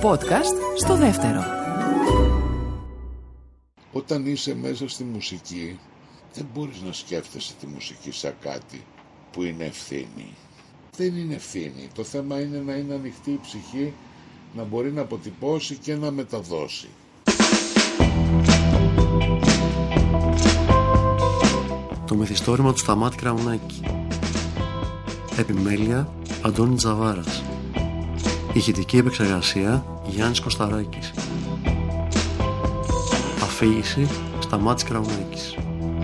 podcast στο δεύτερο. Όταν είσαι μέσα στη μουσική, δεν μπορείς να σκέφτεσαι τη μουσική σαν κάτι που είναι ευθύνη. Δεν είναι ευθύνη. Το θέμα είναι να είναι ανοιχτή η ψυχή, να μπορεί να αποτυπώσει και να μεταδώσει. Το μυθιστόρημα του Σταμάτη Κραουνάκη. Επιμέλεια Αντώνη Τζαβάρας. Ηχητική επεξεργασία Γιάννης Κωσταράκης. Αφήγηση Σταμάτης Κραουνάκης.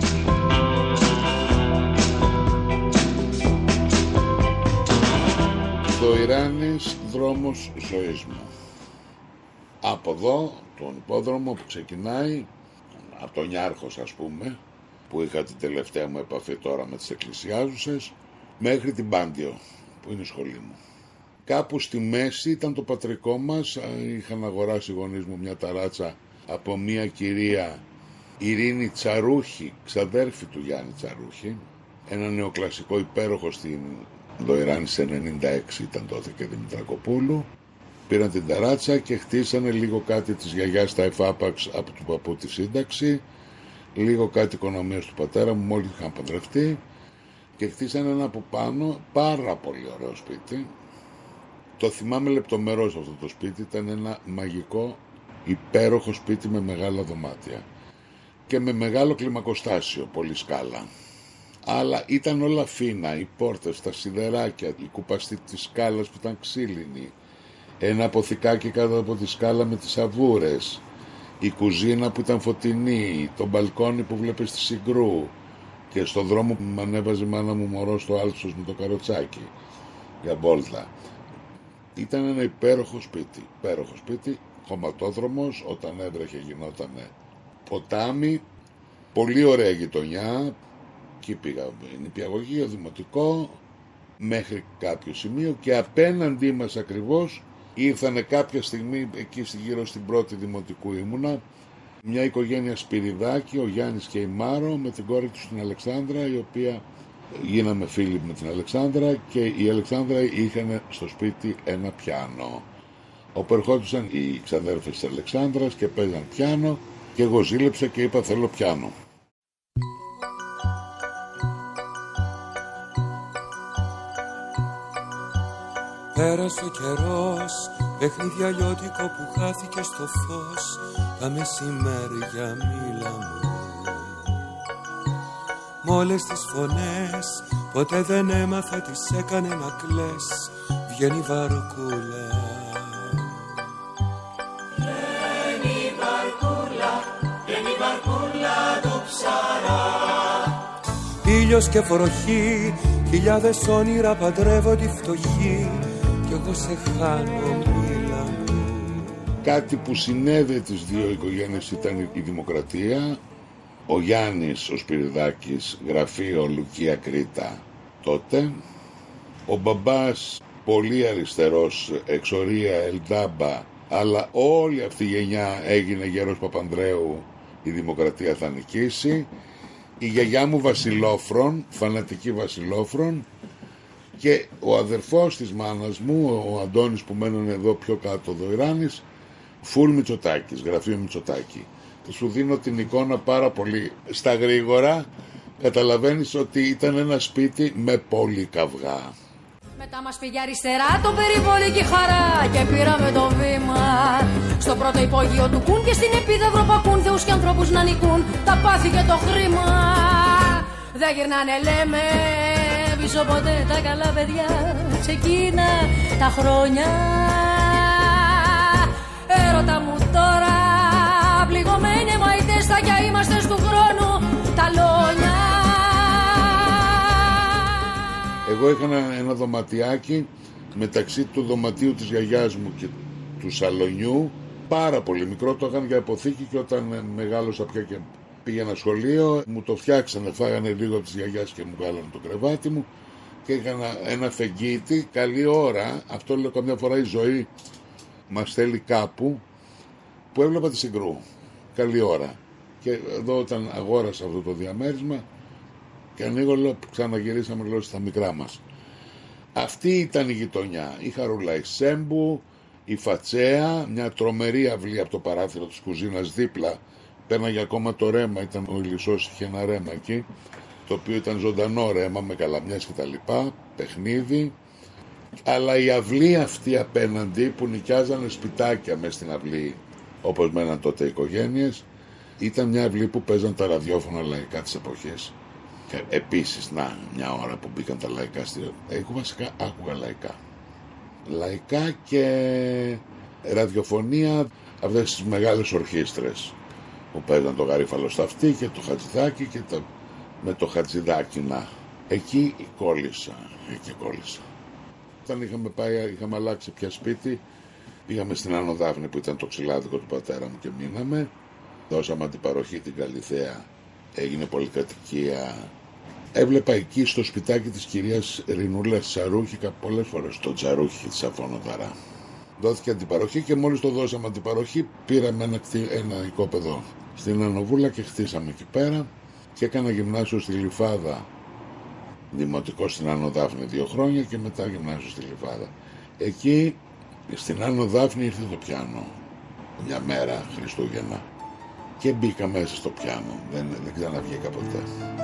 Δοϊράνης, δρόμος ζωής μου. Από εδώ, τον υπόδρομο που ξεκινάει, από τον Νιάρχος ας πούμε, που είχα την τελευταία μου επαφή τώρα με τις εκκλησιάζουσες, μέχρι την Πάντιο, που είναι η σχολή μου. Κάπου στη μέση ήταν το πατρικό μας. Είχαν αγοράσει οι γονείς μου μια ταράτσα από μια κυρία Ειρήνη Τσαρούχη, ξαδέρφη του Γιάννη Τσαρούχη, ένα νεοκλασικό υπέροχο στην Δοϊράνη σε 96 ήταν τότε και Δημητρακοπούλου. Πήραν την ταράτσα και χτίσανε λίγο κάτι της γιαγιάς στα εφάπαξ από του παππού τη σύνταξη, λίγο κάτι οικονομίας του πατέρα μου μόλις είχαν παντρευτεί, και χτίσανε ένα από πάνω πάρα πολύ ωραίο σπίτι. Το θυμάμαι λεπτομερώς αυτό το σπίτι. Ήταν ένα μαγικό υπέροχο σπίτι με μεγάλα δωμάτια και με μεγάλο κλιμακοστάσιο, πολύ σκάλα. Αλλά ήταν όλα φίνα, οι πόρτες, τα σιδεράκια, η κουπαστή της σκάλας που ήταν ξύλινη, ένα αποθηκάκι κάτω από τη σκάλα με τις αβούρες, η κουζίνα που ήταν φωτεινή, το μπαλκόνι που βλέπεις στη Συγκρού, και στον δρόμο που με ανέβαζε η μάνα μου μωρό στο Άλσος με το καροτσάκι για μπόλτα. Ήταν ένα υπέροχο σπίτι, χωματόδρομος, όταν έβρεχε γινότανε ποτάμι, πολύ ωραία γειτονιά. Εκεί πήγα νηπιαγωγείο, δημοτικό, μέχρι κάποιο σημείο, και απέναντί μας ακριβώς ήρθανε κάποια στιγμή, εκεί γύρω στην πρώτη δημοτικού ήμουνα, μια οικογένεια Σπυριδάκη, ο Γιάννης και η Μάρο, με την κόρη του την Αλεξάνδρα, η οποία γίναμε φίλοι με την Αλεξάνδρα, και η Αλεξάνδρα είχαν στο σπίτι ένα πιάνο, όπου ερχόντουσαν οι ξαδέρφες της Αλεξάνδρας και παίζαν πιάνο, και εγώ ζήλεψα και είπα θέλω πιάνο. Πέρασε ο καιρός, παιχνίδι αλλιώτικο που χάθηκε στο φως, τα μεσημέρια μίλαμε. Μ' όλες τις φωνές, ποτέ δεν έμαθα τι έκανε να κλαις, βγαίνει βαρκούλα. Βγαίνει βαρκούλα του ψαρά. Ήλιος και βροχή, χιλιάδες όνειρα παντρεύονται τη φτωχή, κι εγώ σε χάνω μίλα μου. Κάτι που συνέδε τις δύο οικογένειες ήταν η δημοκρατία. Ο Γιάννης ο Σπυριδάκης, γραφείο Λουκία Κρήτα τότε. Ο μπαμπάς πολύ αριστερός, εξορία Ελντάμπα, αλλά όλη αυτή η γενιά έγινε γέρος Παπανδρέου, η δημοκρατία θα νικήσει. Η γιαγιά μου Βασιλόφρον, φανατική Βασιλόφρον, και ο αδερφός της μάνας μου, ο Αντώνης που μένουν εδώ πιο κάτω, Δοϊράνης, Φουλ Μητσοτάκης, γραφείο Μητσοτάκη. Και σου δίνω την εικόνα πάρα πολύ στα γρήγορα, καταλαβαίνεις ότι ήταν ένα σπίτι με πολύ καυγά. Μετά μας πήγε αριστερά το περιβολική χαρά και πήραμε το βήμα στο πρώτο υπόγειο του Κουν, και στην επίδαυρο πακούν θεούς και ανθρώπους να νικούν τα πάθη και το χρήμα. Δεν γυρνάνε λέμε πίσω ποτέ τα καλά παιδιά σε εκείνα τα χρόνια. Έρωτα μου τώρα πληγωμένοι μαϊτές θα κι είμαστε του χρόνου τα λόνια. Εγώ είχα ένα δωματιάκι μεταξύ του δωματίου της γιαγιάς μου και του σαλονιού, πάρα πολύ μικρό, το είχαν για αποθήκη, και όταν μεγάλωσα πια και πήγαινα σχολείο μου το φτιάξανε, φάγανε λίγο από της γιαγιάς και μου βγάλανε το κρεβάτι μου, και είχα ένα φεγγίτι. Καλή ώρα, αυτό λέω καμιά φορά η ζωή μας θέλει κάπου, που έβλεπα τη Συγκρού. Καλή ώρα. Και εδώ όταν αγόρασα αυτό το διαμέρισμα και ανοίγω, λέω, ξαναγυρίσαμε λέω στα μικρά μας. Αυτή ήταν η γειτονιά. Η Χαρούλα η Σέμπου, Η Φατσέα, μια τρομερή αυλή από το παράθυρο της κουζίνας δίπλα, πέρναγε ακόμα το ρέμα, ήταν ο Ηλισσός, είχε ένα ρέμα εκεί, το οποίο ήταν ζωντανό ρέμα με καλαμιές και τα λοιπά, παιχνίδι. Αλλά η αυλή αυτή απέναντι που νοικιάζανε σπιτάκια μες στην αυλή, όπως μέναν τότε οι οικογένειες, ήταν μια αυλή που παίζαν τα ραδιόφωνα λαϊκά της εποχής. Και επίσης, μια ώρα που μπήκαν τα λαϊκά εγώ βασικά άκουγα λαϊκά και ραδιοφωνία, αυτές τις μεγάλες ορχήστρες που παίζαν το Γαρίφαλο στα αυτή και το Χατζηδάκι και με το Χατζηδάκι εκεί κόλλησα. Όταν είχαμε αλλάξει πια σπίτι, πήγαμε στην Άνω Δάφνη που ήταν το ξυλάδικο του πατέρα μου και μείναμε. Δώσαμε αντιπαροχή την Καλυθέα, έγινε πολυκατοικία. Έβλεπα εκεί στο σπιτάκι της κυρίας Ρινούλας Τσαρούχικα πολλές φορές το Τσαρούχι της Αφωνοταρά. Δόθηκε αντιπαροχή και μόλις το δώσαμε αντιπαροχή πήραμε ένα οικόπεδο στην Ανοβούλα και χτίσαμε εκεί πέρα και έκανα γυμνάσιο στη Γλυφάδα, δημοτικό στην Άνω Δάφνη 2 χρόνια και μετά γυμνάσιο στη Γλυφάδα. Εκεί στην Άνω Δάφνη ήρθε το πιάνο μια μέρα Χριστούγεννα και μπήκα μέσα στο πιάνο, δεν ξαναβγήκα ποτέ.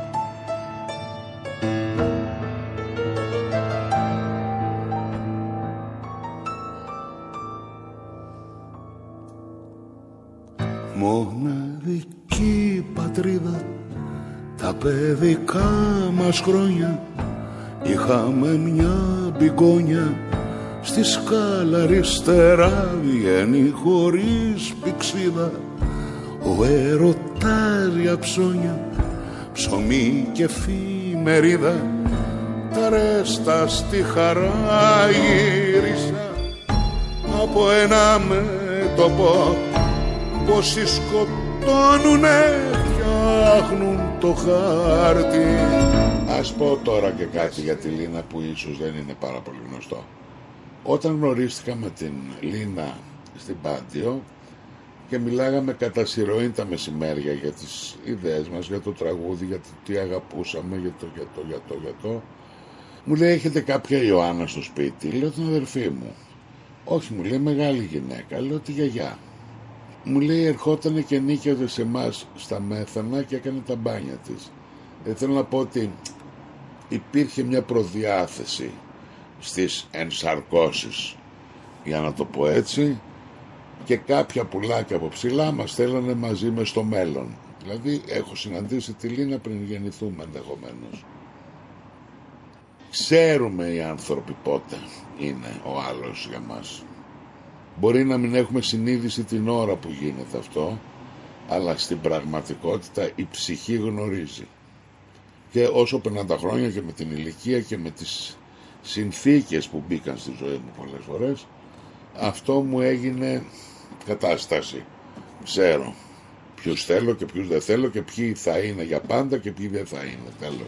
Μοναδική πατρίδα, τα παιδικά μας χρόνια, είχαμε μια μπιγκόνια στη σκάλα αριστερά, βγαίνει χωρίς πηξίδα ο έρωτας για ψώνια, ψωμί και εφημερίδα, τα ρέστα στη χαρά γύρισα από ένα μέτωπο. Πόσοι σκοτώνουνε, φτιάχνουν το χάρτη. Ας πω τώρα και κάτι για τη Λίνα που ίσως δεν είναι πάρα πολύ γνωστό. Όταν γνωρίστηκα με την Λίνα στην Πάντιο και μιλάγαμε κατά συρροήν τα μεσημέρια για τις ιδέες μας, για το τραγούδι, για το τι αγαπούσαμε, για το. Μου λέει, έχετε κάποια Ιωάννα στο σπίτι? Λέω, την αδερφή μου. Όχι, μου λέει, μεγάλη γυναίκα. Λέω, τη γιαγιά. Μου λέει, ερχότανε και νίκιαζε σε εμάς στα Μέθανα και έκανε τα μπάνια της. Θέλω να πω ότι υπήρχε μια προδιάθεση στις ενσαρκώσεις, για να το πω έτσι, και κάποια πουλάκια από ψηλά μας θέλανε μαζί με στο μέλλον. Δηλαδή έχω συναντήσει τη Λίνα πριν γεννηθούμε ενδεχομένως. Ξέρουμε οι άνθρωποι πότε είναι ο άλλος για μας. Μπορεί να μην έχουμε συνείδηση την ώρα που γίνεται αυτό, αλλά στην πραγματικότητα η ψυχή γνωρίζει. Και όσο περνάνε τα χρόνια και με την ηλικία και με τις συνθήκες που μπήκαν στη ζωή μου πολλές φορές, αυτό μου έγινε κατάσταση. Ξέρω ποιους θέλω και ποιους δεν θέλω και ποιοι θα είναι για πάντα και ποιοι δεν θα είναι. Τέλος.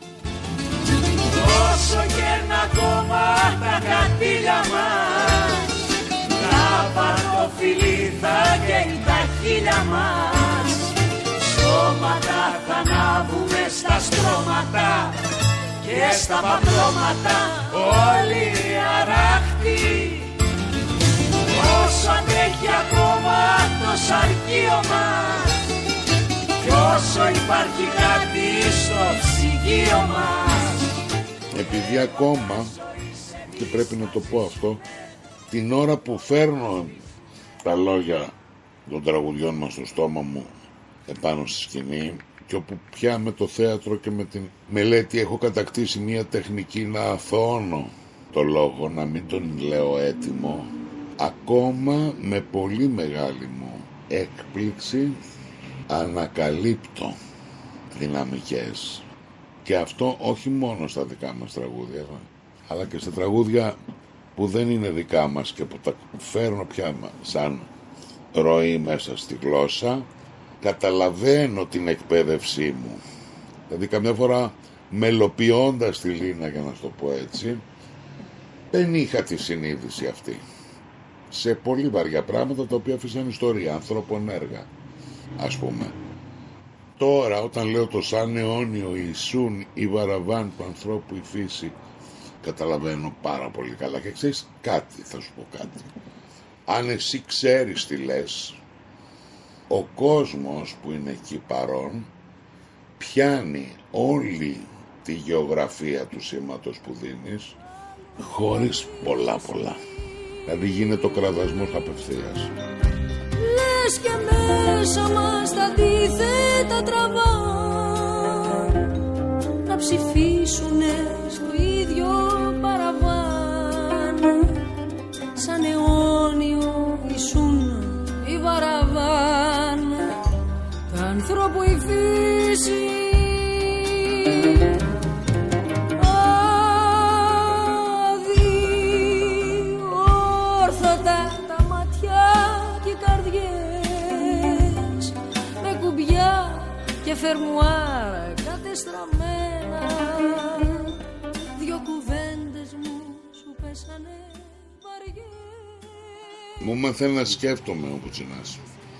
Όσο και να κόμμα τα κατήλια μας, τα παρτοφυλλή θα καίει τα χείλια μας. Στόματα θα ανάβουμε στα στρώματα και στα παπλώματα όλοι αράχτοι. Όσο αντέχει ακόμα το σαρκείο μας κι όσο υπάρχει κάτι στο ψυγείο μας. Επειδή ακόμα, και πρέπει να το πω αυτό, την ώρα που φέρνω τα λόγια των τραγουδιών μας στο στόμα μου επάνω στη σκηνή και όπου πια με το θέατρο και με την μελέτη έχω κατακτήσει μια τεχνική να αθωώνω το λόγο, να μην τον λέω έτοιμο, ακόμα με πολύ μεγάλη μου έκπληξη ανακαλύπτω δυναμικές. Και αυτό όχι μόνο στα δικά μας τραγούδια, αλλά και στα τραγούδια που δεν είναι δικά μας και που τα φέρνω πια σαν ροή μέσα στη γλώσσα, καταλαβαίνω την εκπαίδευσή μου. Δηλαδή καμιά φορά μελοποιώντας τη Λίνα, για να το πω έτσι, δεν είχα τη συνείδηση αυτή σε πολύ βαριά πράγματα τα οποία αφήσαν ιστορία, ανθρώπων έργα, ας πούμε. Τώρα όταν λέω το σαν αιώνιο Ιησούν η βαραβάν του ανθρώπου η φύση, καταλαβαίνω πάρα πολύ καλά. Και ξέρεις κάτι, θα σου πω κάτι. αν εσύ ξέρεις τι λες, ο κόσμος που είναι εκεί παρόν πιάνει όλη τη γεωγραφία του σήματος που δίνεις χωρίς πολλά. Δηλαδή γίνεται ο κραδασμός απευθείας. Λες και μέσα μας τα αντίθετα τραβά, να ψηφίσουνε στο ίδιο παραβάν, σαν αιώνιο ήσουν η βαραβάν, τα ανθρώπου η φύση αδιόρθωτα, τα ματιά και οι καρδιές με κουμπιά και φερμουάρα κατεστραμμένα, δυο κουβέντες μου σου πέσανε βαριές. Μου μαθαίνει να σκέφτομαι ο Μπουτσινάς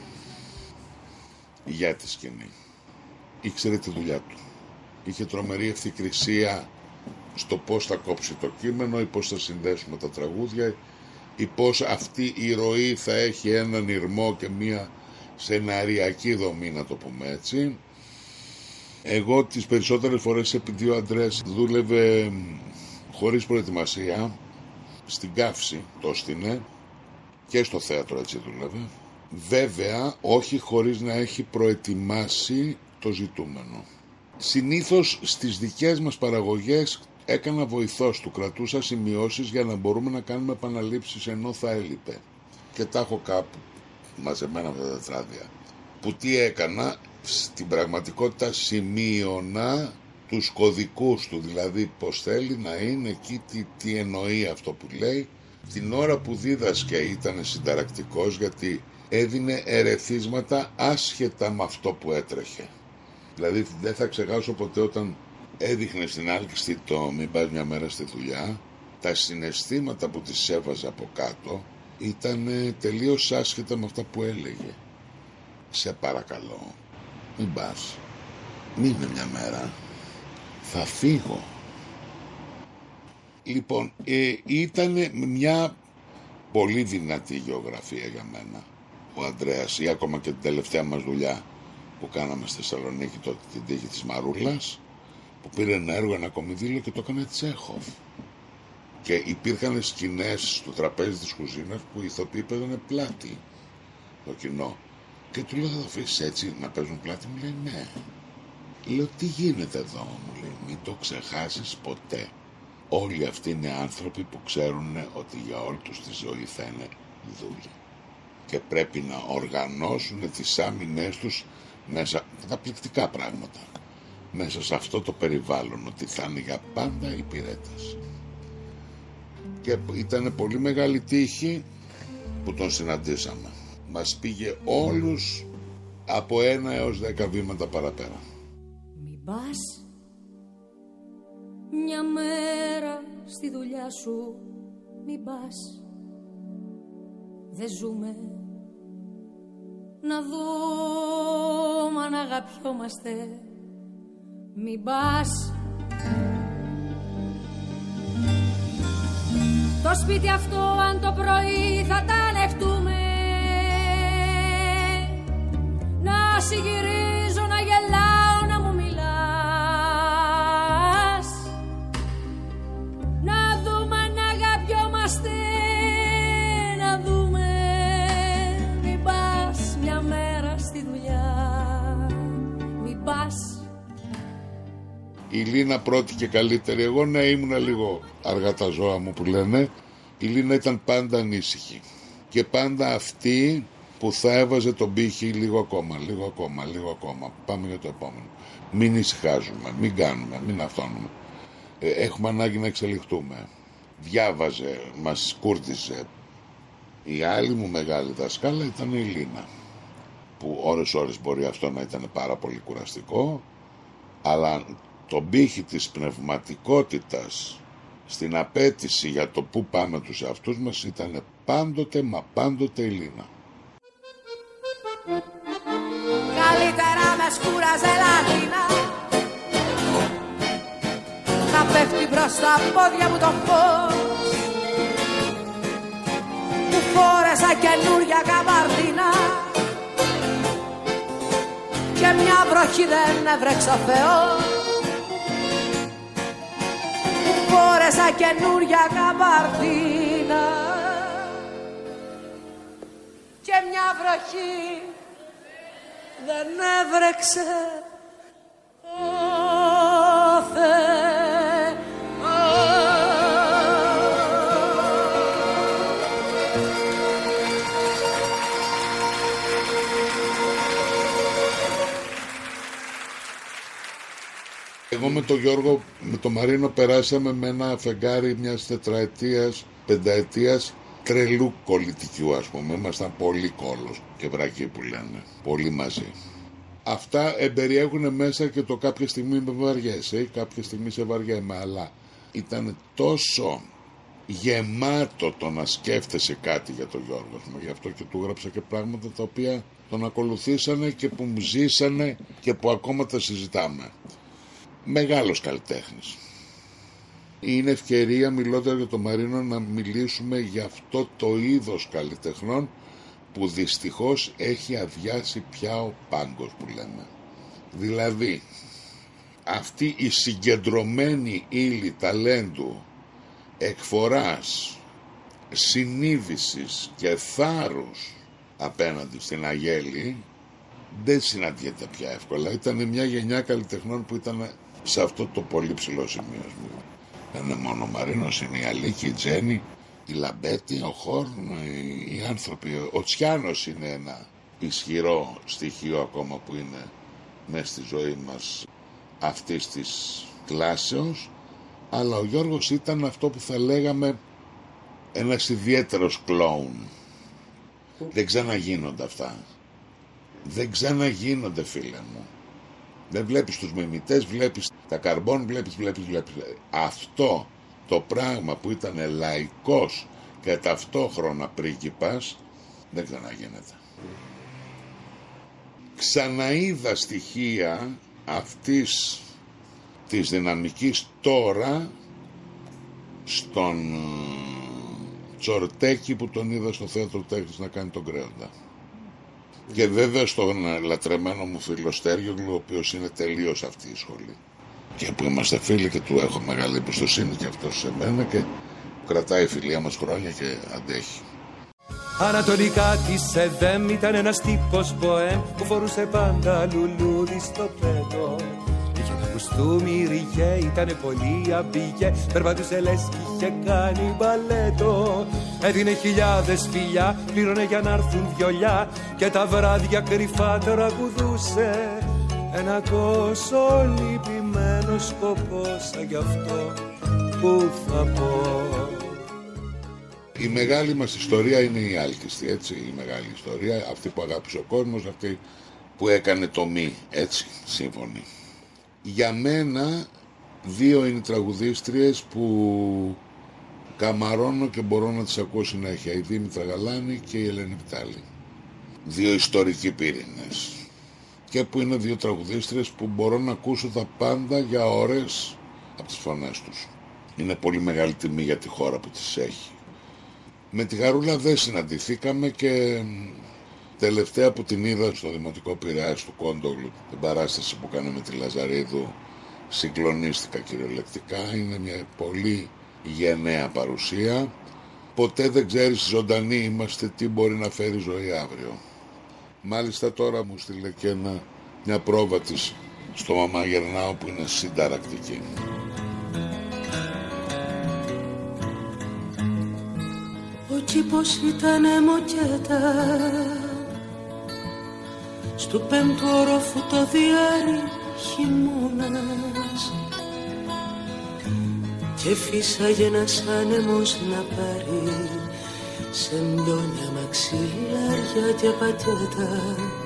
για τη σκηνή. Ήξερε τη δουλειά του. Είχε τρομερή ευθυκρισία στο πώς θα κόψει το κείμενο ή πώς θα συνδέσουμε τα τραγούδια ή πώς αυτή η ροή θα έχει έναν ηρμό και μία σεναριακή δομή, να το πούμε έτσι. Εγώ τις περισσότερες φορές, επειδή ο Ανδρέας δούλευε χωρίς προετοιμασία, στην καύση το έστεινε και στο θέατρο έτσι δούλευε. Βέβαια όχι χωρίς να έχει προετοιμάσει το ζητούμενο. Συνήθως στις δικές μας παραγωγές έκανα βοηθός του, κρατούσα σημειώσεις για να μπορούμε να κάνουμε επαναλήψεις ενώ θα έλειπε. Και τα έχω κάπου μαζεμένα με τα τετράδια. Που τι έκανα, στην πραγματικότητα σημείωνα τους κωδικούς του, δηλαδή πως θέλει να είναι εκεί, τι εννοεί αυτό που λέει. Την ώρα που δίδασκε ήταν συνταρακτικός, γιατί έδινε ερεθίσματα άσχετα με αυτό που έτρεχε. Δηλαδή δεν θα ξεχάσω ποτέ όταν έδειχνε στην άλκηστη το «Μην πας μια μέρα στη δουλειά», τα συναισθήματα που της έβαζε από κάτω ήταν τελείως άσχετα με αυτά που έλεγε. Σε παρακαλώ, μην πας, μείνε μια μέρα, θα φύγω. Λοιπόν, ήταν μια πολύ δυνατή γεωγραφία για μένα ο Ανδρέας, ή ακόμα και την τελευταία μας δουλειά που κάναμε στη Θεσσαλονίκη, τότε την τύχη της Μαρούλας, που πήρε ένα έργο, ένα κομιδίλιο και το έκανε Τσέχοφ. Και υπήρχαν σκηνές στο τραπέζι της κουζίνας που οι ηθοποιοί παίζανε πλάτη το κοινό. Και του λέω, θα το αφήσεις έτσι να παίζουν πλάτη? Μου λέει ναι. Λέω, τι γίνεται εδώ? Μου λέει, μην το ξεχάσεις ποτέ. Όλοι αυτοί είναι άνθρωποι που ξέρουν ότι για όλη τους τη ζωή θα είναι δούλοι και πρέπει να οργανώσουν τις άμυνές τους μέσα, καταπληκτικά πράγματα, μέσα σε αυτό το περιβάλλον, ότι θα είναι για πάντα υπηρέτες. Και ήταν πολύ μεγάλη τύχη που τον συναντήσαμε. Μας πήγε όλους από 1 έως 10 βήματα παραπέρα. Μην πας μια μέρα στη δουλειά σου, μην πας, δεν ζούμε να δούμε αν αγαπιόμαστε, μην πας. Το σπίτι αυτό αν το πρωί θα τα ανεχτούμε, να συγυρίζω, να γελάω, να μου μιλάς, να δούμε αν αγαπιόμαστε, να δούμε, μην πας μια μέρα στη δουλειά, μην πας. Η Λίνα πρώτη και καλύτερη. Εγώ ναι, ήμουνα λίγο αργά τα ζώα μου που λένε. Η Λίνα ήταν πάντα ανήσυχη και πάντα αυτή που θα έβαζε τον πύχη λίγο ακόμα, λίγο ακόμα, λίγο ακόμα. Πάμε για το επόμενο. Μην ησυχάζουμε, μην κάνουμε, μην αυτόνουμε. Έχουμε ανάγκη να εξελιχτούμε. Διάβαζε, μας κούρτιζε. Η άλλη μου μεγάλη δασκάλα ήταν η Λίνα, που ώρες μπορεί αυτό να ήταν πάρα πολύ κουραστικό, αλλά τον πύχη της πνευματικότητας στην απέτηση για το που πάμε τους εαυτούς μας ήταν πάντοτε μα πάντοτε η Λίνα. Καλύτερα με σκούρα ζελάτινα να πέφτει μπρος στα πόδια μου το φως που φόρεσα Φόρεσα καινούρια γαμπαρδίνα και μια βροχή δεν έβρεξε ο Θεός. Φόρεσα καινούρια γαμπαρδίνα και μια βροχή δεν έβρεξε ο Θεός. Εγώ με τον Γιώργο, με τον Μαρίνο περάσαμε με ένα φεγγάρι μιας τετραετίας, πενταετίας τρελού κολλητικού, ας πούμε. Ήμασταν πολύ κόλλος και βρακοί που λένε, πολύ μαζί. Αυτά εμπεριέχουν μέσα και το κάποια στιγμή με βαριέσαι, κάποια στιγμή σε βαριέμαι, αλλά ήταν τόσο γεμάτο το να σκέφτεσαι κάτι για τον Γιώργο. Γι' αυτό και του έγραψα και πράγματα τα οποία τον ακολουθήσανε και που μου ζήσανε και που ακόμα τα συζητάμε. Μεγάλος καλλιτέχνης. Είναι ευκαιρία, μιλώντας για τον Μαρίνο, να μιλήσουμε για αυτό το είδος καλλιτεχνών που δυστυχώς έχει αδειάσει πια ο πάγκος που λέμε. Δηλαδή, αυτή η συγκεντρωμένη ύλη ταλέντου, εκφοράς, συνείδησης και θάρρους απέναντι στην αγέλη δεν συναντιέται πια εύκολα. Ήταν μια γενιά καλλιτεχνών που ήταν σε αυτό το πολύ ψηλό σημείο. Δεν είναι μόνο ο Μαρίνος, είναι η Αλίκη, η Τζέννη, η Λαμπέτη, ο Χόρν, οι άνθρωποι. Ο Τσιάνος είναι ένα ισχυρό στοιχείο ακόμα που είναι μέσα στη ζωή μας αυτής της κλάσεως, αλλά ο Γιώργος ήταν αυτό που θα λέγαμε ένας ιδιαίτερος κλόουν. Δεν ξαναγίνονται αυτά. Δεν ξαναγίνονται, φίλε μου. Δεν βλέπεις τους μιμητές, βλέπεις τα καρμπών, βλέπεις. Αυτό το πράγμα που ήταν λαϊκός και ταυτόχρονα πρίγκιπας δεν ξαναγίνεται. Ξαναείδα στοιχεία αυτής της δυναμικής τώρα στον Τσορτέκη που τον είδα στο Θέατρο Τέχνης να κάνει τον Κρέοντα. Και βέβαια στον λατρεμένο μου φίλο Στέργιογλου, ο οποίος είναι τελείως αυτή η σχολή και που είμαστε φίλοι και του έχω μεγάλη εμπιστοσύνη και αυτός σε μένα και κρατάει η φιλία μας χρόνια και αντέχει. Ανατολικά της ΕΔΕΜ ήταν ένας τύπος ποέμ που φορούσε πάντα λουλούδι στο πέτο. Είχε ένα κουστούμι ριγέ, ήτανε πολύ αμπιγέ, περπατούσε λες κι είχε κάνει μπαλέτο. Έδινε χιλιάδες φιλιά, πλήρωνε για να έρθουν βιολιά και τα βράδια κρυφά τραγουδούσε ένα τόσο λυπημένο σκοπό σαν γι' αυτό που θα πω. Η μεγάλη μας ιστορία είναι η άλκηστη, έτσι, η μεγάλη ιστορία, αυτή που αγάπησε ο κόσμος, αυτή που έκανε το μη, έτσι, σύμφωνοι. Για μένα, δύο είναι οι τραγουδίστριες που καμαρώνω και μπορώ να τις ακούω συνέχεια, η Δήμητρα Γαλάνη και η Ελένη Βιτάλη. Δύο ιστορικοί πύρινες. Και που είναι δύο τραγουδίστριες που μπορώ να ακούσω τα πάντα για ώρες από τις φωνές τους. Είναι πολύ μεγάλη τιμή για τη χώρα που τις έχει. Με τη Γαρούλα δεν συναντηθήκαμε και τελευταία που την είδα στο Δημοτικό Πειραιάς του Κόντογλου, την παράσταση που κάναμε τη Λαζαρίδου, συγκλονίστηκα κυριολεκτικά. Είναι μια πολύ γενναία παρουσία. Ποτέ δεν ξέρεις, ζωντανοί είμαστε, τι μπορεί να φέρει ζωή αύριο. Μάλιστα τώρα μου στείλε και μια πρόβα της στο Μαμά Γερνάω που είναι συνταρακτική. Ο κήπος ήτανε μοκέτα, στου πέμπτου ορόφου το διάρρη χειμώνας και φύσαγε ένας άνεμος να πάρει σεντόνια, μαξιλάρια και πατιώτα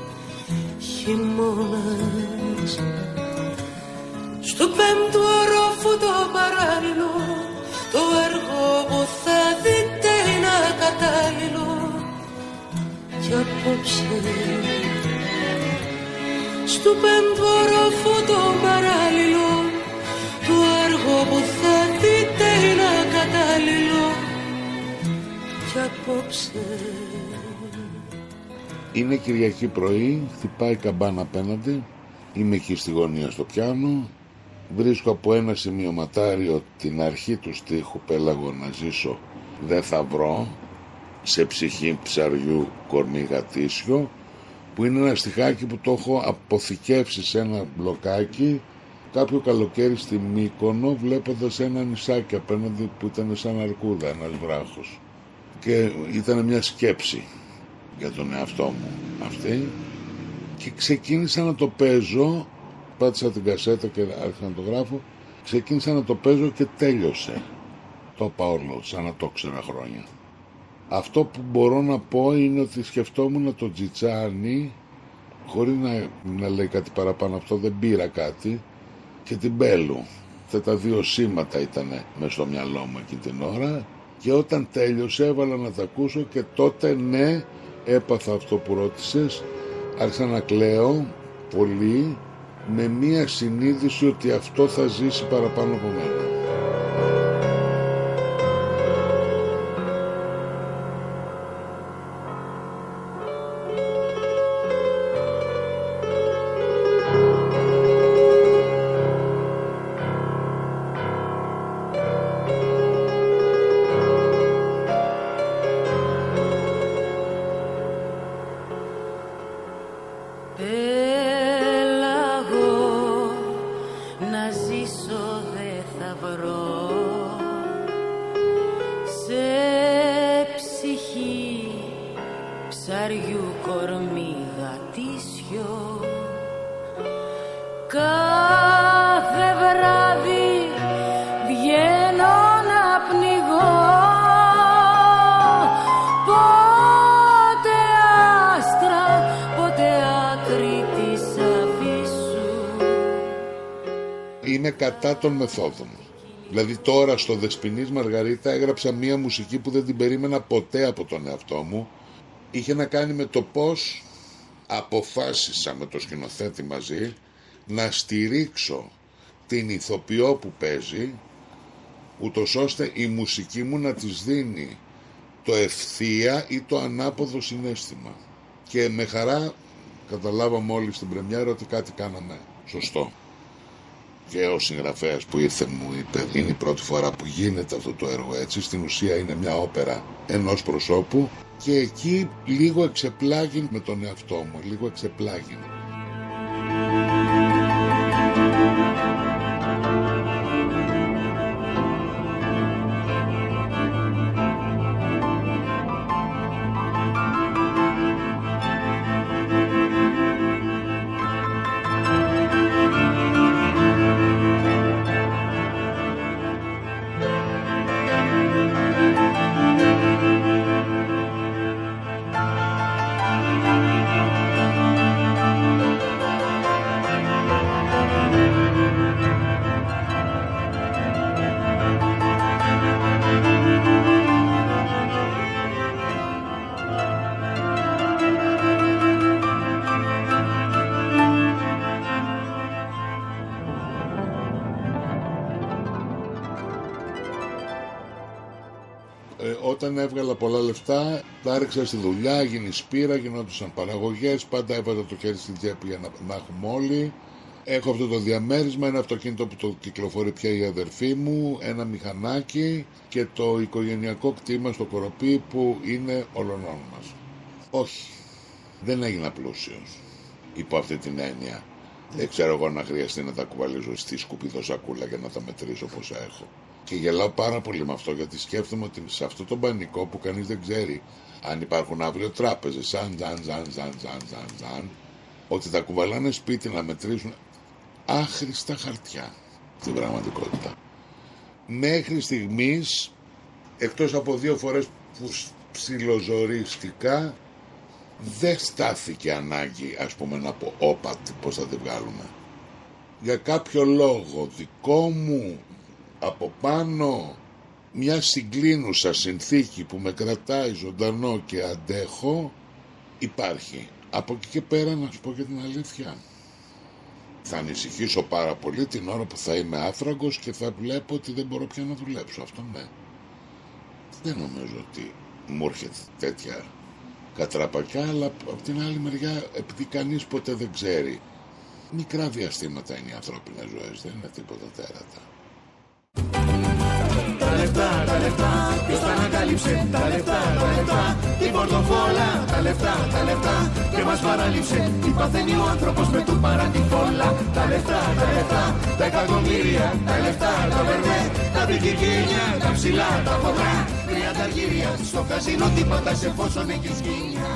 χειμώνας. Στου πέμπτου ορόφου το παράλληλο, το έργο που θα δείτε είναι ακατάλληλο κι απόψε. Στου πέμπτου ορόφου το παράλληλο, το έργο που θα δείτε είναι ακατάλληλο κι απόψε. Είναι Κυριακή πρωί, χτυπάει καμπάνα απέναντι. Είμαι εκεί στη γωνία στο πιάνο. Βρίσκω από ένα σημειωματάριο την αρχή του στίχου «Πέλαγο να ζήσω δεν θα βρω, σε ψυχή ψαριού κορμί γατήσιο», που είναι ένα στιχάκι που το έχω αποθηκεύσει σε ένα μπλοκάκι κάποιο καλοκαίρι στη Μύκονο, βλέποντας ένα νησάκι απέναντι που ήταν σαν αρκούδα, ένας βράχος, και ήταν μια σκέψη για τον εαυτό μου αυτή, και ξεκίνησα να το παίζω. Πάτησα την κασέτα και άρχισα να το γράφω. Ξεκίνησα να το παίζω και τέλειωσε. Το είπα όλο σαν να το ξέρα χρόνια. Αυτό που μπορώ να πω είναι ότι σκεφτόμουν το Τζιτσάνι, χωρίς να λέει κάτι παραπάνω, αυτό δεν πήρα κάτι, και την Μπέλου. Αυτά τα δύο σήματα ήταν μες στο μυαλό μου εκείνη την ώρα, και όταν τέλειωσε έβαλα να τα ακούσω, και τότε ναι, έπαθα αυτό που ρώτησες. Άρχισα να κλαίω πολύ, με μία συνείδηση ότι αυτό θα ζήσει παραπάνω από μένα. Είμαι κατά των μεθόδων. Δηλαδή τώρα στο Δεσποινής Μαργαρίτα έγραψα μία μουσική που δεν την περίμενα ποτέ από τον εαυτό μου. Είχε να κάνει με το πώς αποφάσισα με το σκηνοθέτη μαζί να στηρίξω την ηθοποιό που παίζει, ούτως ώστε η μουσική μου να της δίνει το ευθεία ή το ανάποδο συναίσθημα. Και με χαρά καταλάβαμε όλοι στην πρεμιέρα ότι κάτι κάναμε σωστό. Και ο συγγραφέας που ήρθε μου είπε, είναι η πρώτη φορά που γίνεται αυτό το έργο έτσι. Στην ουσία είναι μια όπερα ενός προσώπου, και εκεί λίγο εξεπλάγει με τον εαυτό μου, λίγο εξεπλάγει. Όταν έβγαλα πολλά λεφτά, τα έριξα στη δουλειά, έγινε σπήρα, γινόντουσαν παραγωγές, πάντα έβαζα το χέρι στην τσέπη για να έχουμε όλοι. Έχω αυτό το διαμέρισμα, ένα αυτοκίνητο που το κυκλοφορεί πια η αδερφή μου, ένα μηχανάκι και το οικογενειακό κτήμα στο Κοροπή που είναι ολονών μας. Όχι, δεν έγινα πλούσιος, υπό αυτή την έννοια. Δεν ξέρω εγώ να χρειαστεί να τα κουβαλίζω στη σκουπιδοσακούλα για να τα μετρήσω πόσα έχω. Και γελάω πάρα πολύ με αυτό, γιατί σκέφτομαι ότι σε αυτό το πανικό που κανείς δεν ξέρει αν υπάρχουν αύριο τράπεζες, σαν, ότι τα κουβαλάνε σπίτι να μετρήσουν άχρηστα χαρτιά στην πραγματικότητα. Μέχρι στιγμής, εκτός από 2 φορές που ψιλοζορίστηκα, δεν στάθηκε ανάγκη, ας πούμε, να πω όπα, πώς θα τη βγάλουμε. Για κάποιο λόγο δικό μου, από πάνω μια συγκλίνουσα συνθήκη που με κρατάει ζωντανό και αντέχω, υπάρχει. Από εκεί και πέρα, να σου πω και την αλήθεια, θα ανησυχήσω πάρα πολύ την ώρα που θα είμαι άφραγκος και θα βλέπω ότι δεν μπορώ πια να δουλέψω. Αυτό ναι. Δεν νομίζω ότι μου έρχεται τέτοια κατραπακιά, αλλά από την άλλη μεριά, επειδή κανείς ποτέ δεν ξέρει, μικρά διαστήματα είναι οι ανθρώπινες ζωές, δεν είναι τίποτα τέρατα. Τα λεφτά, ποιος τα ανακάλυψε? Τα λεφτά, την πορτοφόλα. Τα λεφτά, και μας παραλείψε. Τι παθαίνει ο άνθρωπος με του παρά την φόλα. Τα λεφτά, τα εκατομμύρια. Τα λεφτά, τα βερβέ, τα μπικικίνια. Τα ψηλά, τα φωτρά, 30 αργύρια. Στο καζίνο τίποτα σε εφόσον έχεις σκίνια.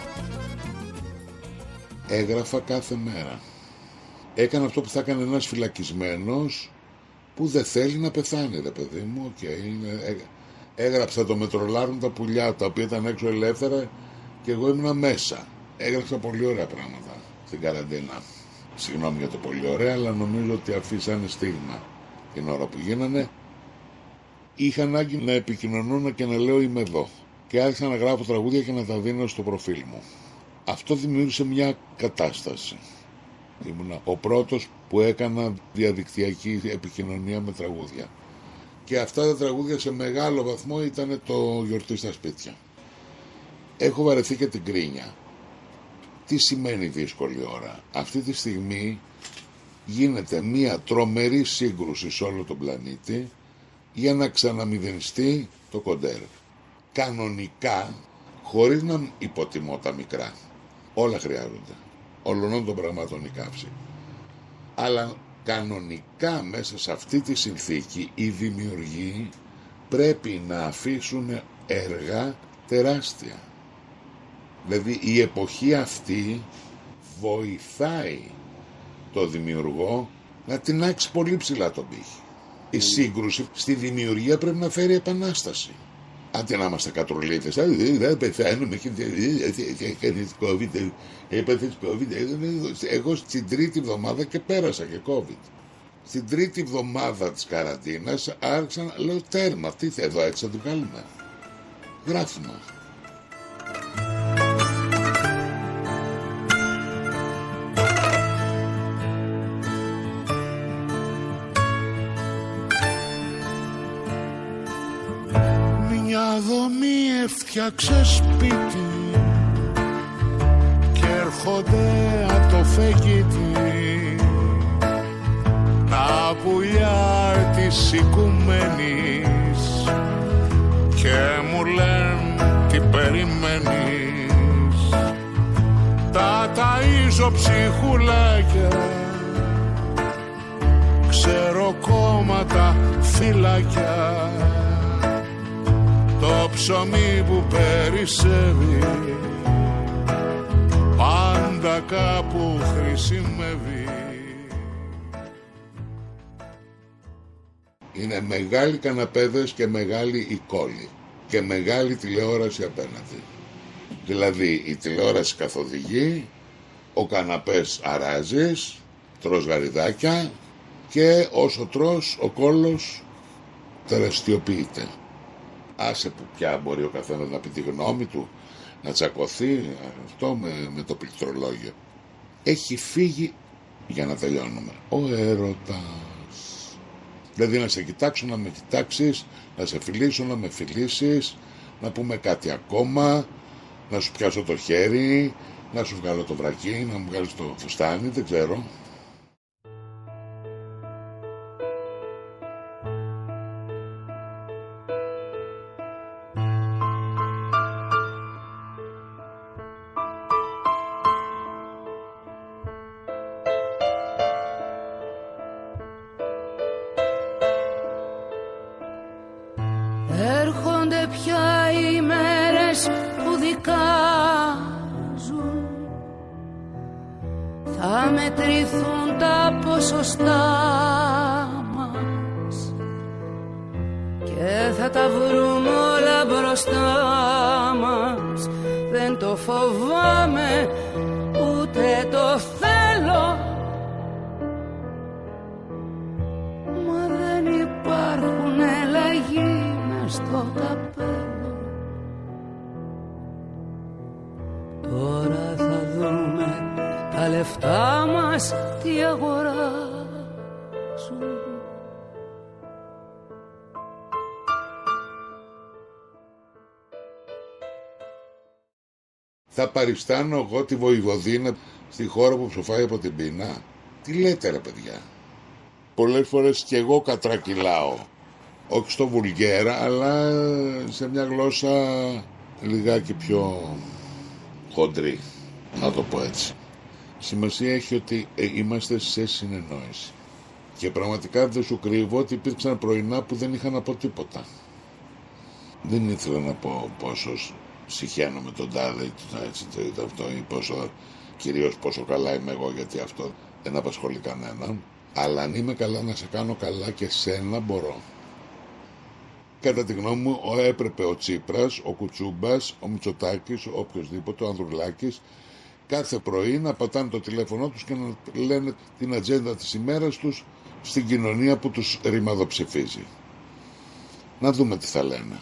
Έγραφα κάθε μέρα. Έκανα αυτό που θα έκανε ένας φυλακισμένος που δεν θέλει να πεθάνει, ρε παιδί μου. Έγραψα το μετρολάρουν τα πουλιά, τα οποία ήταν έξω ελεύθερα και εγώ ήμουνα μέσα. Έγραψα πολύ ωραία πράγματα στην καραντίνα. Συγγνώμη για το πολύ ωραία, αλλά νομίζω ότι αφήσανε στίγμα την ώρα που γίνανε. Είχα ανάγκη να επικοινωνώ και να λέω είμαι εδώ. Και άρχισα να γράφω τραγούδια και να τα δίνω στο προφίλ μου. Αυτό δημιούργησε μια κατάσταση. Ήμουνα ο πρώτος που έκανα διαδικτυακή επικοινωνία με τραγούδια. Και αυτά τα τραγούδια σε μεγάλο βαθμό ήταν το γιορτή στα σπίτια. Έχω βαρεθεί και την κρίνια. Τι σημαίνει δύσκολη ώρα? Αυτή τη στιγμή γίνεται μια τρομερή σύγκρουση σε όλο τον πλανήτη για να ξαναμηδενιστεί το κοντέρ. Κανονικά, χωρίς να υποτιμώ τα μικρά, όλα χρειάζονται. Όλων των πραγμάτων η καύση. Αλλά κανονικά μέσα σε αυτή τη συνθήκη οι δημιουργοί πρέπει να αφήσουν έργα τεράστια. Δηλαδή η εποχή αυτή βοηθάει το δημιουργό να τεινάξει πολύ ψηλά τον πύχη. Η σύγκρουση στη δημιουργία πρέπει να φέρει επανάσταση. Αντί να είμαστε κατρολίδες, δεν πεθαίνουμε και έπαθες COVID. Εγώ στην τρίτη εβδομάδα και πέρασα και COVID. Στην τρίτη εβδομάδα της καραντίνας άρχισα να λέω τέρμα, τι θα εδώ έτσι θα το βγάλουμε. Γράφουμε. Μια δομή έφτιαξε σπίτι και έρχονται απ' το φεγγίτι τα πουλιά της οικουμένης και μου λένε τι περιμένεις. Τα ταΐζω ψυχουλάκια, ξέρω κόμματα φυλάκια, το ψωμί που περισσεύει πάντα κάπου χρησιμεύει. Είναι μεγάλοι καναπέδες και μεγάλη η κόλλη και μεγάλη τηλεόραση απέναντι. Δηλαδή η τηλεόραση καθοδηγεί, ο καναπές αράζεις, τρως γαριδάκια και όσο τρως ο κόλλος τεραστιοποιείται. Άσε που πια μπορεί ο καθένας να πει τη γνώμη του, να τσακωθεί, αυτό με το πληκτρολόγιο. Έχει φύγει, για να τελειώνουμε, ο έρωτας. Δηλαδή να σε κοιτάξω, να με κοιτάξεις, να σε φιλήσω, να με φιλήσεις, να πούμε κάτι ακόμα, να σου πιάσω το χέρι, να σου βγάλω το βρακί, να μου βγάλεις το φουστάνι, δεν ξέρω. Έρχονται πια οι μέρες που δικάζουν, θα μετρηθούν τα ποσοστά μας και θα τα βρούμε όλα μπροστά μας. Δεν το φοβάμαι ούτε το θέλω, μα δεν υπάρχουν ελλαγοί στο καπέλο. Τώρα θα δούμε τα λεφτά μας τι αγοράζουν. Θα παριστάνω εγώ τη Βοηβοδίνα στη χώρα που ψοφάει από την πείνα? Τι λέτε ρε παιδιά? Πολλές φορές και εγώ κατρακυλάω, όχι στο βουλγέρα, αλλά σε μια γλώσσα λιγάκι πιο χοντρή, να το πω έτσι. Σημασία έχει ότι είμαστε σε συνεννόηση. Και πραγματικά δεν σου κρύβω ότι υπήρξαν πρωινά που δεν είχα να πω τίποτα. Δεν ήθελα να πω πόσο συχαίνω με τον τάδε, έτσι το είδα αυτό, ή κυρίως πόσο καλά είμαι εγώ, γιατί αυτό δεν απασχολεί κανέναν. Αλλά αν είμαι καλά να σε κάνω καλά και σένα μπορώ. Κατά τη γνώμη μου έπρεπε ο Τσίπρας, ο Κουτσούμπας, ο Μητσοτάκης, ο οποιοσδήποτε, ο Ανδρουλάκης, κάθε πρωί να πατάνε το τηλέφωνο τους και να λένε την ατζέντα της ημέρας τους στην κοινωνία που τους ρημαδοψηφίζει. Να δούμε τι θα λένε.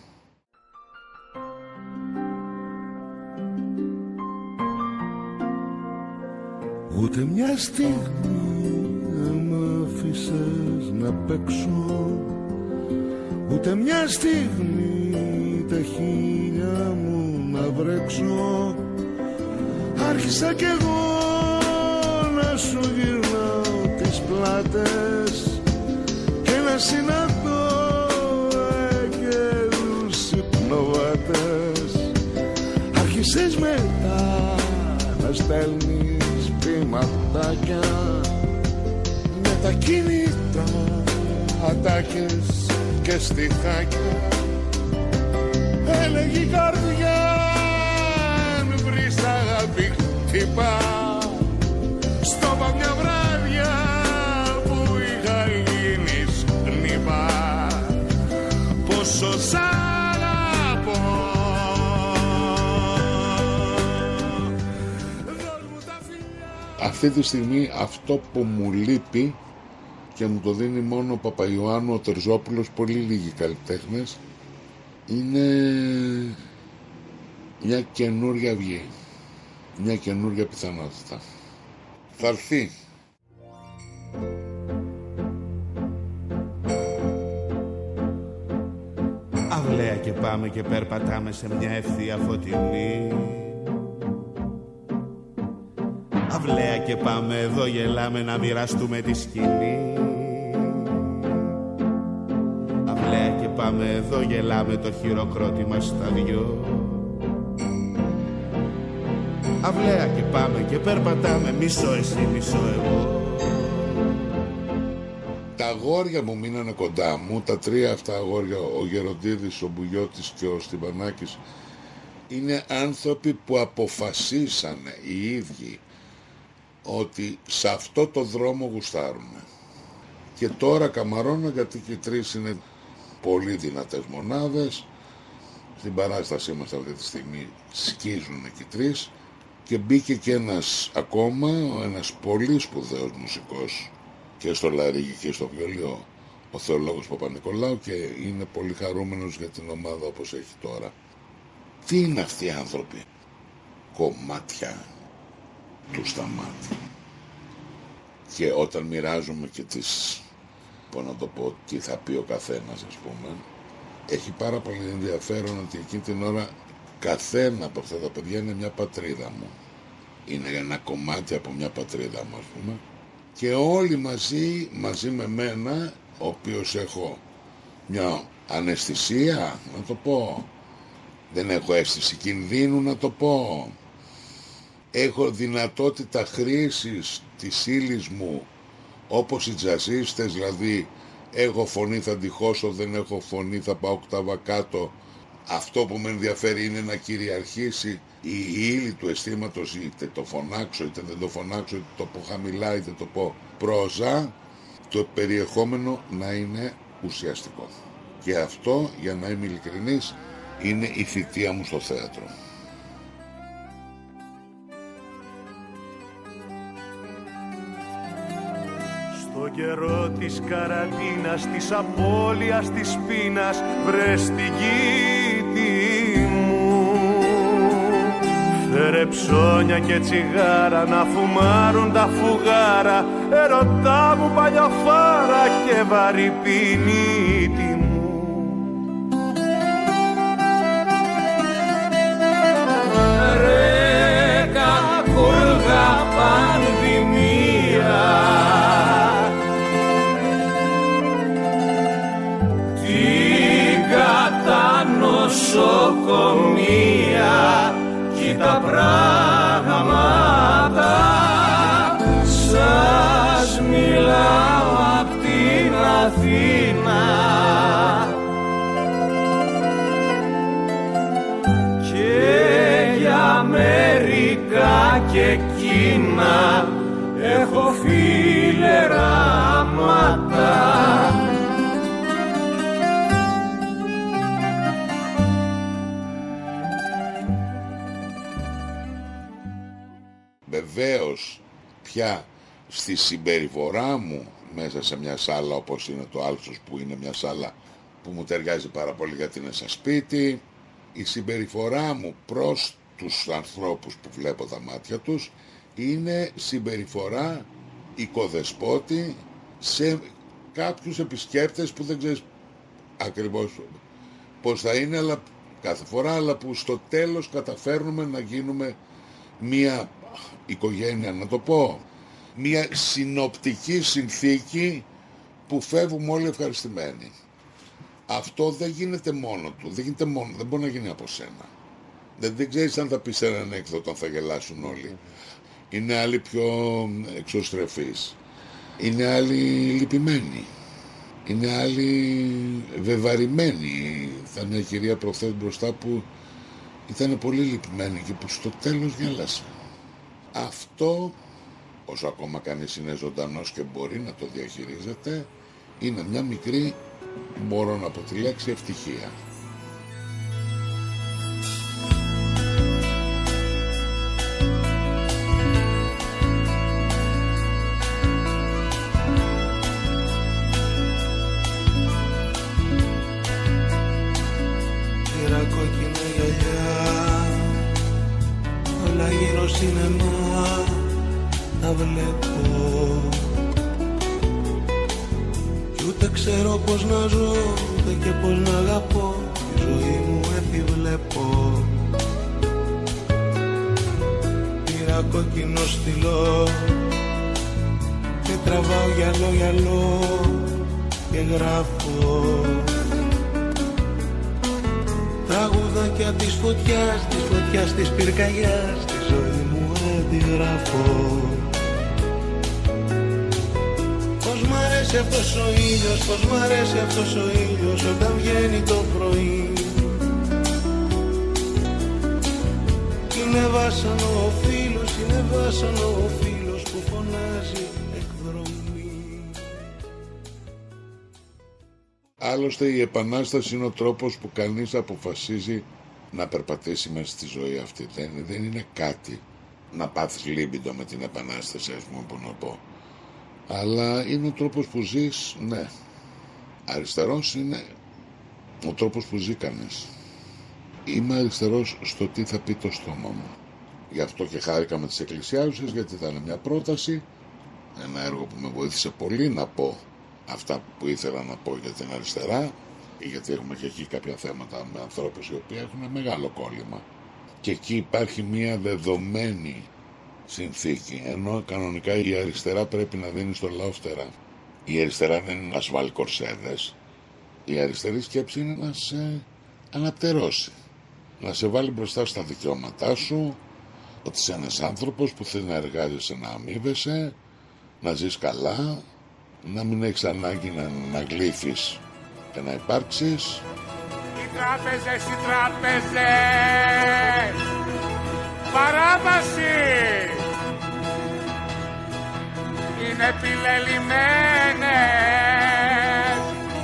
Ούτε μια στιγμή δεν μ' αφήσες να παίξω, ούτε μια στιγμή τα χείλια μου να βρέξω. Άρχισα κι εγώ να σου γυρνάω τις πλάτες και να συναντώ αγγέλους υπνοβάτες. Άρχισες μετά να στέλνεις ποιηματάκια με τα κινητά, ατάκες και στιχάκια. Έλεγε η καρδιά αν βρεις αγάπη χτυπά. Στο είπα μια βράδια που είχα γίνει σκνήπα, πόσο σ' αγαπώ. Αυτή τη στιγμή αυτό που μου λείπει και μου το δίνει μόνο ο Παπαϊωάννου, ο Τερζόπουλος, πολύ λίγοι καλλιτέχνες, είναι μια καινούρια αυγή, μια καινούρια πιθανότητα. Θα έρθει. Αυλαία και πάμε και περπατάμε σε μια ευθεία φωτεινή. Αυλαία και πάμε εδώ γελάμε να μοιραστούμε τη σκηνή. Αυλαία και πάμε εδώ γελάμε το χειροκρότημα στα δυο. Αυλαία και πάμε και περπατάμε, μισό εσύ μισό εγώ. Τα αγόρια μου μείνανε κοντά μου, τα τρία αυτά αγόρια, ο Γεροντίδης, ο Μπουγιώτης και ο Στυμπανάκης, είναι άνθρωποι που αποφασίσανε οι ίδιοι ότι σε αυτό το δρόμο γουστάρουν. Και τώρα καμαρώνω, γιατί και οι τρεις είναι πολύ δυνατές μονάδες. Στην παράστασή μας αυτή τη στιγμή σκίζουν και οι τρεις. Και μπήκε και ένας ακόμα, ένας πολύ σπουδαίος μουσικός και στο λαρύγι και στο βιολιό, ο Θεολόγος Παπα-Νικολάου, και είναι πολύ χαρούμενος για την ομάδα όπως έχει τώρα. Τι είναι αυτοί οι άνθρωποι? Κομμάτια του Σταμάτη. Και όταν μοιράζουμε και τις, πώς να το πω, τι θα πει ο καθένας, ας πούμε, έχει πάρα πολύ ενδιαφέρον ότι εκείνη την ώρα καθένα από αυτά τα παιδιά είναι μια πατρίδα μου. Είναι ένα κομμάτι από μια πατρίδα μου, ας πούμε. Και όλοι μαζί με μένα, ο οποίος έχω μια αναισθησία, να το πω, δεν έχω αίσθηση κινδύνου, να το πω, έχω δυνατότητα χρήσης της ύλης μου όπως οι τζαζίστες, δηλαδή έχω φωνή θα τη χώσω, δεν έχω φωνή θα πάω οκτάβα κάτω. Αυτό που με ενδιαφέρει είναι να κυριαρχήσει η ύλη του αισθήματος, είτε το φωνάξω είτε δεν το φωνάξω, είτε το πω χαμηλά είτε το πω πρόζα, το περιεχόμενο να είναι ουσιαστικό. Και αυτό, για να είμαι ειλικρινής, είναι η θητεία μου στο θέατρο. Στο καιρό της καραντίνας, της απώλειας της πείνας, βρες την κήτη μου. Φέρε ψώνια και τσιγάρα να φουμάρουν τα φουγάρα, ερωτά μου παλιαφάρα και βαρυπινίτη μου. Ρε πράγματα. Σας μιλάω απ' την Αθήνα και για Αμερικά και Κίνα έχω φιλεράματα. Βεβαίως πια στη συμπεριφορά μου μέσα σε μια σάλα όπως είναι το Άλσος, που είναι μια σάλα που μου ταιριάζει πάρα πολύ γιατί είναι σαν σπίτι, η συμπεριφορά μου προς τους ανθρώπους που βλέπω τα μάτια τους είναι συμπεριφορά οικοδεσπότη σε κάποιους επισκέπτες που δεν ξέρεις ακριβώς πώς θα είναι, αλλά κάθε φορά, αλλά που στο τέλος καταφέρνουμε να γίνουμε μια οικογένεια, να το πω, μια συνοπτική συνθήκη που φεύγουμε όλοι ευχαριστημένοι. Αυτό δεν γίνεται μόνο του, δεν μπορεί να γίνει από σένα. Δεν ξέρεις αν θα πεις έναν ανέκδοτο, αν θα γελάσουν όλοι. Είναι άλλοι πιο εξωστρεφείς, είναι άλλοι λυπημένοι, είναι άλλοι βεβαρημένοι. Ήταν μια κυρία προχθές μπροστά που ήταν πολύ λυπημένη και που στο τέλος γέλασε. Αυτό, όσο ακόμα κανείς είναι ζωντανός και μπορεί να το διαχειρίζεται, είναι μια μικρή, μπορώ να πω τη λέξη, ευτυχία. Πήρα κόκκινα γυαλιά, όλα γύρω σινεμά τα βλέπω κι ούτε ξέρω πως να ζω, ούτε και πως να αγαπώ, τη ζωή μου επιβλέπω. Πήρα κόκκινο στυλό και τραβάω γυαλό και γράφω τραγουδάκια της φωτιάς, της πυρκαγιάς, τη ζωή μου αντιγράφω. Πως μ' αρέσει αυτός ο ήλιος, πως μ' αρέσει αυτός ο ήλιος όταν βγαίνει το πρωί. Είναι βάσανο ο φίλος, είναι βάσανο ο φίλος που φωνάζει εκδρομή. Άλλωστε η επανάσταση είναι ο τρόπος που κανείς αποφασίζει να περπατήσει μέσα στη ζωή αυτή. Δεν είναι κάτι να πάθεις λίμπιντο με την επανάσταση, ας πούμε, που να πω. Αλλά είναι ο τρόπος που ζεις, ναι. Αριστερός είναι ο τρόπος που ζει κανείς. Είμαι αριστερός στο τι θα πει το στόμα μου. Γι' αυτό και χάρηκα με τις εκκλησιάζουσες, γιατί ήταν μια πρόταση, ένα έργο που με βοήθησε πολύ να πω αυτά που ήθελα να πω για την αριστερά, γιατί έχουμε και εκεί κάποια θέματα με ανθρώπους οι οποίοι έχουν μεγάλο κόλλημα. Και εκεί υπάρχει μια δεδομένη συνθήκη, ενώ κανονικά η αριστερά πρέπει να δίνει στο λαό φτερά. Η αριστερά δεν είναι να σου βάλει κορσέδες. Η αριστερή σκέψη είναι να σε αναπτερώσει, να σε βάλει μπροστά στα δικαιώματά σου, ότι είσαι ένας άνθρωπος που θέλει να εργάζεσαι, να αμείβεσαι, να ζεις καλά, να μην έχεις ανάγκη να γλύφεις και να υπάρξεις. Οι τράπεζες, παράβαση είναι επιλελειμμένες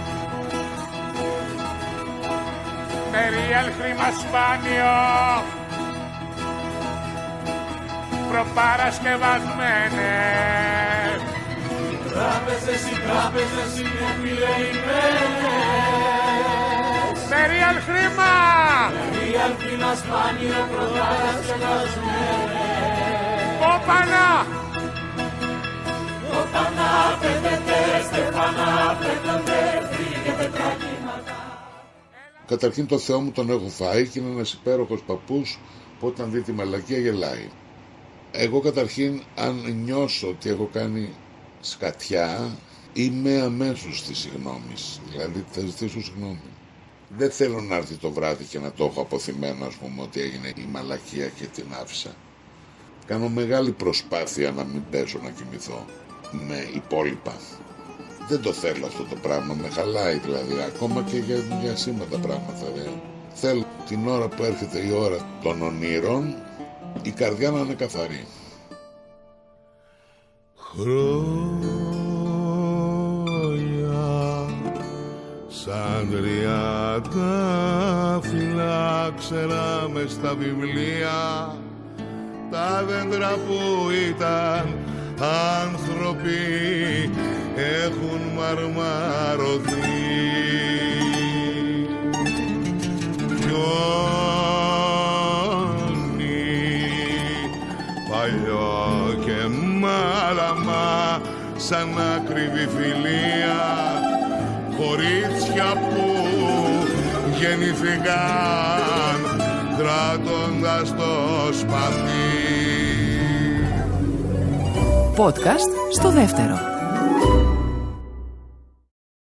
με real χρήμα σπάνιο προπαρασκευασμένες. Οι τράπεζες είναι επιλελειμμένες με real χρήμα σπάνιο προπαρασκευασμένες. Όπανα! Όπανα, πέτετε, στεφανά, πέτετε, φύγετε τα κύματα. Καταρχήν το Θεό μου τον έχω φάει και είναι ένας υπέροχος παππούς που όταν δει τη μαλακία γελάει. Εγώ καταρχήν, αν νιώσω ότι έχω κάνει σκατιά, είμαι αμέσως της συγγνώμης. Δηλαδή θα ζητήσω συγγνώμη. Δεν θέλω να έρθει το βράδυ και να το έχω αποθυμένο, ας πούμε, ότι έγινε η μαλακία και την άφησα. Κάνω μεγάλη προσπάθεια να μην πέσω να κοιμηθώ με υπόλοιπα. Δεν το θέλω αυτό το πράγμα, με χαλάει δηλαδή, ακόμα και για διασύμματα πράγματα. Θέλω την ώρα που έρχεται η ώρα των ονείρων, η καρδιά να είναι καθαρή. Χρόνια σαν τριαντάφυλλα ξέραμε στα βιβλία, τα δέντρα που ήταν άνθρωποι έχουν μαρμαρωθεί. Παλιό και μάλαμα σαν ακριβή φιλία, κορίτσια που γεννηθήκαν κράτοντας το σπαθί. Podcast στο δεύτερο.